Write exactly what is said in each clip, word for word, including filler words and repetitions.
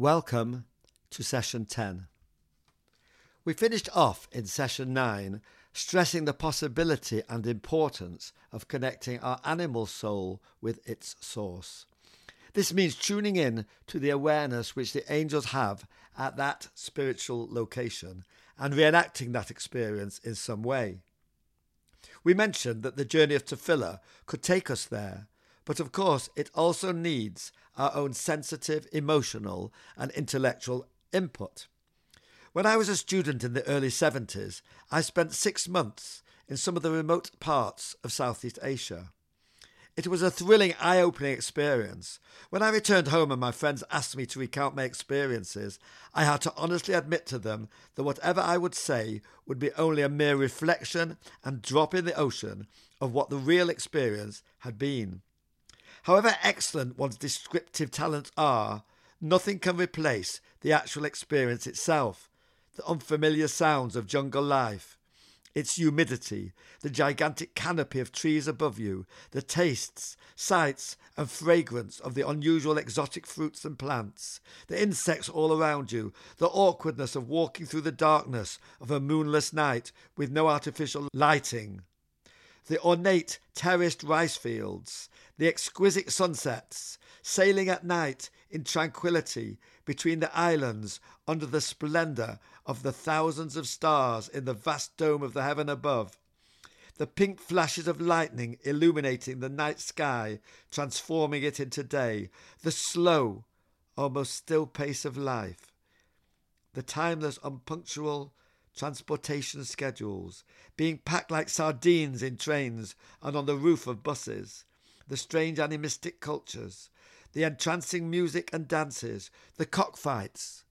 Welcome to Session ten. We finished off in Session nine stressing the possibility and importance of connecting our animal soul with its source. This means tuning in to the awareness which the angels have at that spiritual location and reenacting that experience in some way. We mentioned that the journey of Tefillah could take us there, but of course it also needs our own sensitive, emotional and intellectual input. When I was a student in the early seventies, I spent six months in some of the remote parts of Southeast Asia. It was a thrilling, eye-opening experience. When I returned home and my friends asked me to recount my experiences, I had to honestly admit to them that whatever I would say would be only a mere reflection and drop in the ocean of what the real experience had been. However excellent one's descriptive talents are, nothing can replace the actual experience itself, the unfamiliar sounds of jungle life, its humidity, the gigantic canopy of trees above you, the tastes, sights and fragrance of the unusual exotic fruits and plants, the insects all around you, the awkwardness of walking through the darkness of a moonless night with no artificial lighting, the ornate terraced rice fields, the exquisite sunsets, sailing at night in tranquility between the islands under the splendour of the thousands of stars in the vast dome of the heaven above, the pink flashes of lightning illuminating the night sky, transforming it into day, the slow, almost still pace of life, the timeless, unpunctual transportation schedules, being packed like sardines in trains and on the roof of buses, the strange animistic cultures, the entrancing music and dances, the cockfights,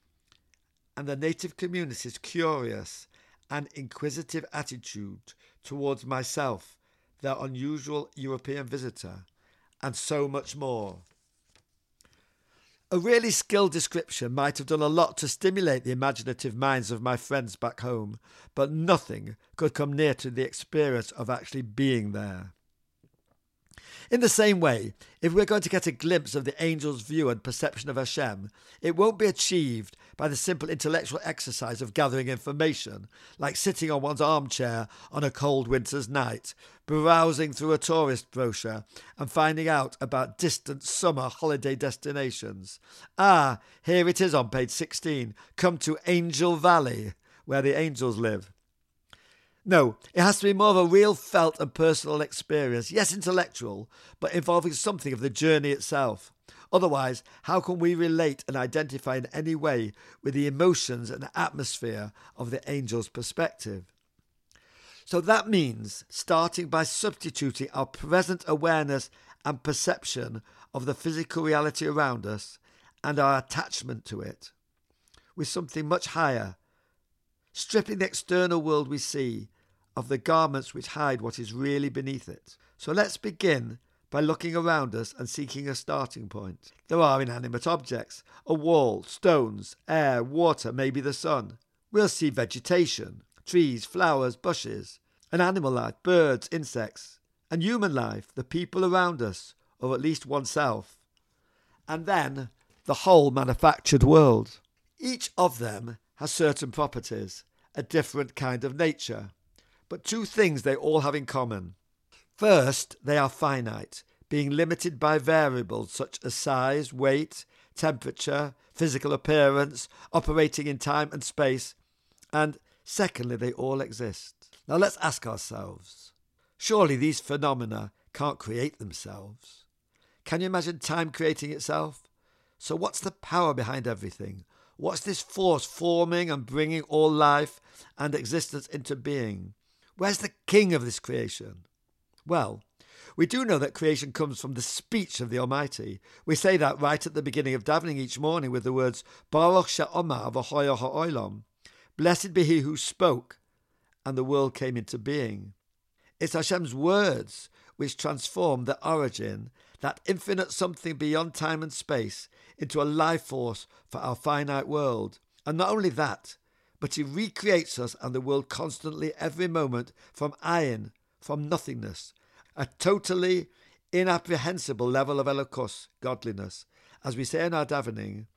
and the native community's curious and inquisitive attitude towards myself, their unusual European visitor, and so much more. A really skilled description might have done a lot to stimulate the imaginative minds of my friends back home, but nothing could come near to the experience of actually being there. In the same way, if we're going to get a glimpse of the angel's view and perception of Hashem, it won't be achieved by the simple intellectual exercise of gathering information, like sitting on one's armchair on a cold winter's night, browsing through a tourist brochure and finding out about distant summer holiday destinations. Ah, here it is on page sixteen. Come to Angel Valley, where the angels live. No, it has to be more of a real felt and personal experience, yes, intellectual, but involving something of the journey itself. Otherwise, how can we relate and identify in any way with the emotions and atmosphere of the angel's perspective? So that means starting by substituting our present awareness and perception of the physical reality around us and our attachment to it with something much higher, stripping the external world we see of the garments which hide what is really beneath it. So let's begin by looking around us and seeking a starting point. There are inanimate objects, a wall, stones, air, water, maybe the sun. We'll see vegetation, trees, flowers, bushes, and animal life, birds, insects, and human life, the people around us, or at least oneself, and then the whole manufactured world. Each of them has certain properties, a different kind of nature, but two things they all have in common. First, they are finite, being limited by variables such as size, weight, temperature, physical appearance, operating in time and space, and secondly, they all exist. Now let's ask ourselves, surely these phenomena can't create themselves. Can you imagine time creating itself? So what's the power behind everything? What's this force forming and bringing all life and existence into being? Where's the king of this creation? Well, we do know that creation comes from the speech of the Almighty. We say that right at the beginning of davening each morning with the words, Baruch she'omar v'hoya ha'olam. Blessed be he who spoke, and the world came into being. It's Hashem's words which transform the origin, that infinite something beyond time and space, into a life force for our finite world. And not only that, but he recreates us and the world constantly, every moment, from ayin, from nothingness, a totally inapprehensible level of Elokus, godliness. As we say in our davening,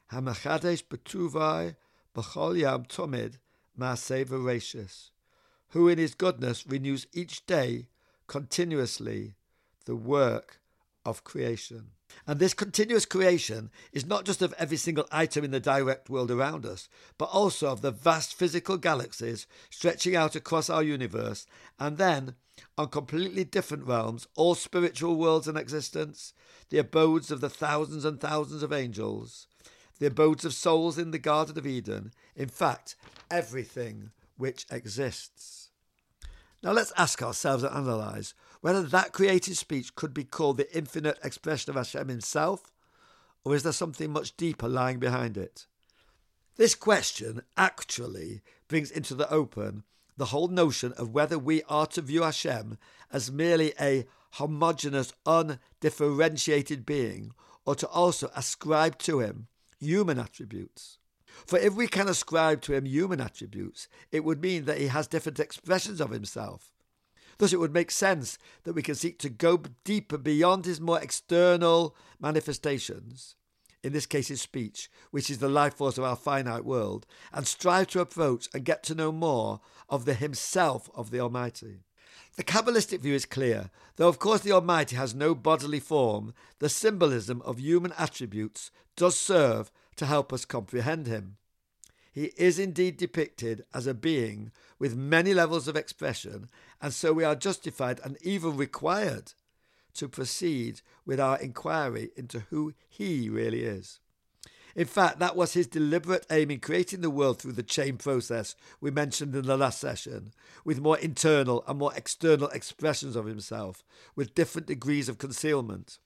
Hamachadesh betuvai b'chol yam tomid ma'aseh voracious, who in his goodness renews each day continuously the work of creation. And this continuous creation is not just of every single item in the direct world around us, but also of the vast physical galaxies stretching out across our universe, and then, on completely different realms, all spiritual worlds in existence, the abodes of the thousands and thousands of angels, the abodes of souls in the Garden of Eden, in fact, everything which exists. Now let's ask ourselves and analyse whether that created speech could be called the infinite expression of Hashem himself, or is there something much deeper lying behind it? This question actually brings into the open the whole notion of whether we are to view Hashem as merely a homogeneous, undifferentiated being, or to also ascribe to him human attributes. For if we can ascribe to him human attributes, it would mean that he has different expressions of himself. Thus, it would make sense that we can seek to go deeper beyond his more external manifestations, in this case his speech, which is the life force of our finite world, and strive to approach and get to know more of the himself of the Almighty. The Kabbalistic view is clear. Though of course the Almighty has no bodily form, the symbolism of human attributes does serve to help us comprehend him. He is indeed depicted as a being with many levels of expression, and so we are justified and even required to proceed with our inquiry into who he really is. In fact, that was his deliberate aim in creating the world through the chain process we mentioned in the last session, with more internal and more external expressions of himself, with different degrees of concealment.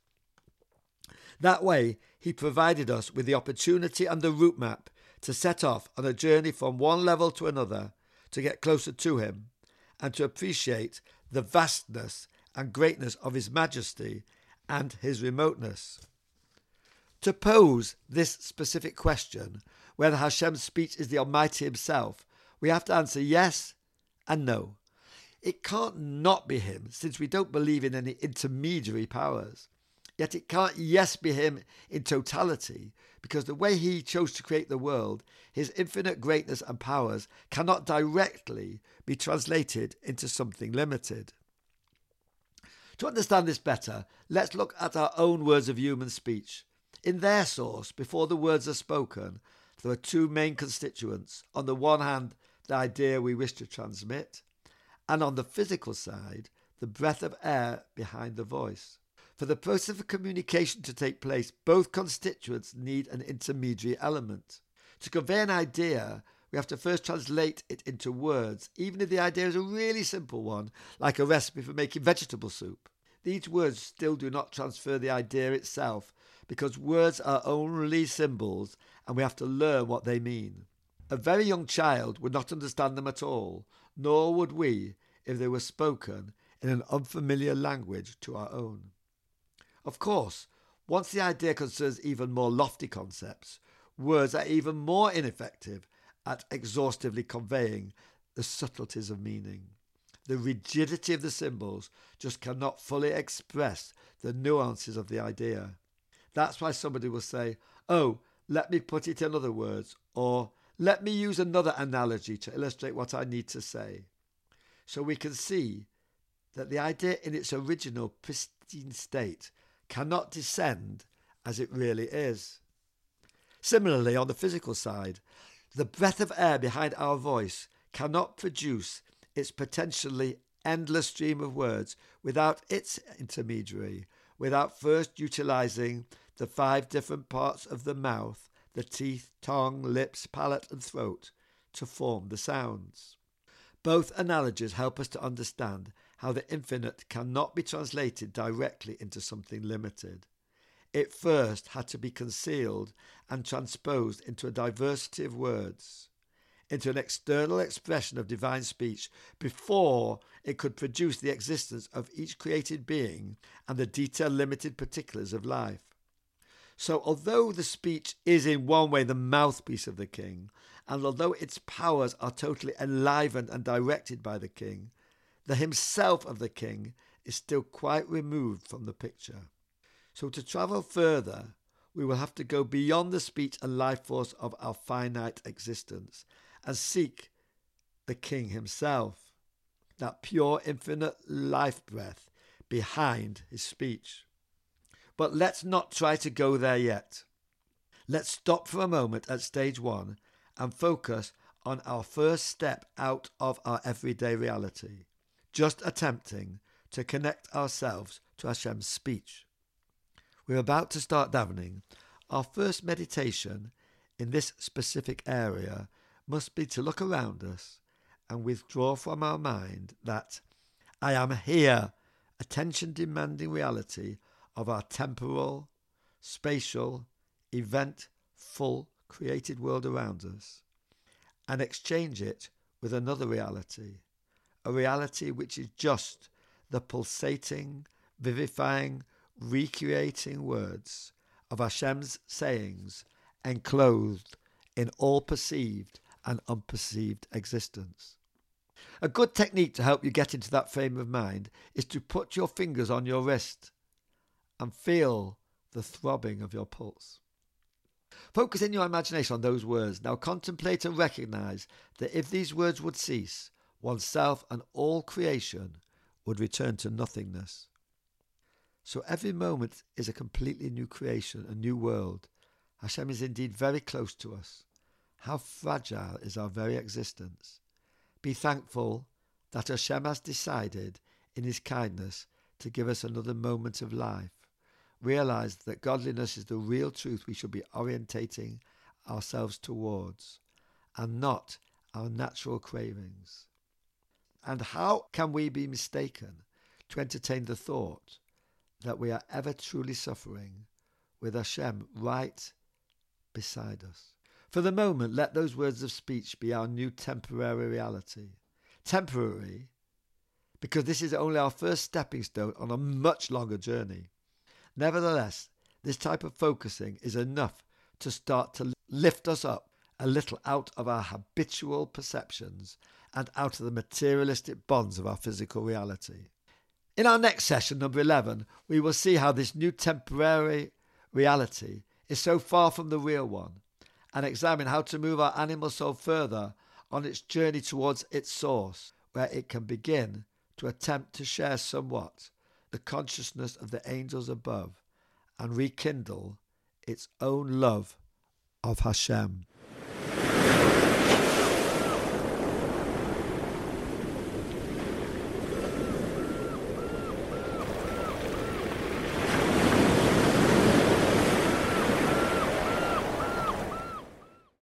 That way, he provided us with the opportunity and the route map to set off on a journey from one level to another, to get closer to him, and to appreciate the vastness and greatness of his majesty and his remoteness. To pose this specific question, whether Hashem's speech is the Almighty himself, we have to answer yes and no. It can't not be him, since we don't believe in any intermediary powers. Yet it can't yes be him in totality, because the way he chose to create the world, his infinite greatness and powers cannot directly be translated into something limited. To understand this better, let's look at our own words of human speech. In their source, before the words are spoken, there are two main constituents. On the one hand, the idea we wish to transmit, and on the physical side, the breath of air behind the voice. For the process of communication to take place, both constituents need an intermediary element. To convey an idea, we have to first translate it into words, even if the idea is a really simple one, like a recipe for making vegetable soup. These words still do not transfer the idea itself, because words are only symbols and we have to learn what they mean. A very young child would not understand them at all, nor would we if they were spoken in an unfamiliar language to our own. Of course, once the idea concerns even more lofty concepts, words are even more ineffective at exhaustively conveying the subtleties of meaning. The rigidity of the symbols just cannot fully express the nuances of the idea. That's why somebody will say, oh, let me put it in other words, or let me use another analogy to illustrate what I need to say. So we can see that the idea in its original pristine state cannot descend as it really is. Similarly, on the physical side, the breath of air behind our voice cannot produce its potentially endless stream of words without its intermediary, without first utilizing the five different parts of the mouth, the teeth, tongue, lips, palate and throat, to form the sounds. Both analogies help us to understand how the infinite cannot be translated directly into something limited. It first had to be concealed and transposed into a diversity of words, into an external expression of divine speech, before it could produce the existence of each created being and the detailed limited particulars of life. So although the speech is in one way the mouthpiece of the king, and although its powers are totally enlivened and directed by the king, the himself of the king is still quite removed from the picture. So to travel further, we will have to go beyond the speech and life force of our finite existence and seek the King himself, that pure infinite life breath behind his speech. But let's not try to go there yet. Let's stop for a moment at stage one and focus on our first step out of our everyday reality, just attempting to connect ourselves to Hashem's speech. We're about to start davening. Our first meditation in this specific area must be to look around us and withdraw from our mind that I am here, attention-demanding reality of our temporal, spatial, event-full created world around us, and exchange it with another reality, a reality which is just the pulsating, vivifying, recreating words of Hashem's sayings enclosed in all perceived and unperceived existence. A good technique to help you get into that frame of mind is to put your fingers on your wrist and feel the throbbing of your pulse. Focus in your imagination on those words. Now contemplate and recognize that if these words would cease, oneself and all creation would return to nothingness. So every moment is a completely new creation, a new world. Hashem is indeed very close to us. How fragile is our very existence. Be thankful that Hashem has decided in his kindness to give us another moment of life. Realize that godliness is the real truth we should be orientating ourselves towards, and not our natural cravings. And how can we be mistaken to entertain the thought that we are ever truly suffering with Hashem right beside us? For the moment, let those words of speech be our new temporary reality. Temporary, because this is only our first stepping stone on a much longer journey. Nevertheless, this type of focusing is enough to start to lift us up a little out of our habitual perceptions and out of the materialistic bonds of our physical reality. In our next session, number eleven, we will see how this new temporary reality is so far from the real one, and examine how to move our animal soul further on its journey towards its source, where it can begin to attempt to share somewhat the consciousness of the angels above and rekindle its own love of Hashem.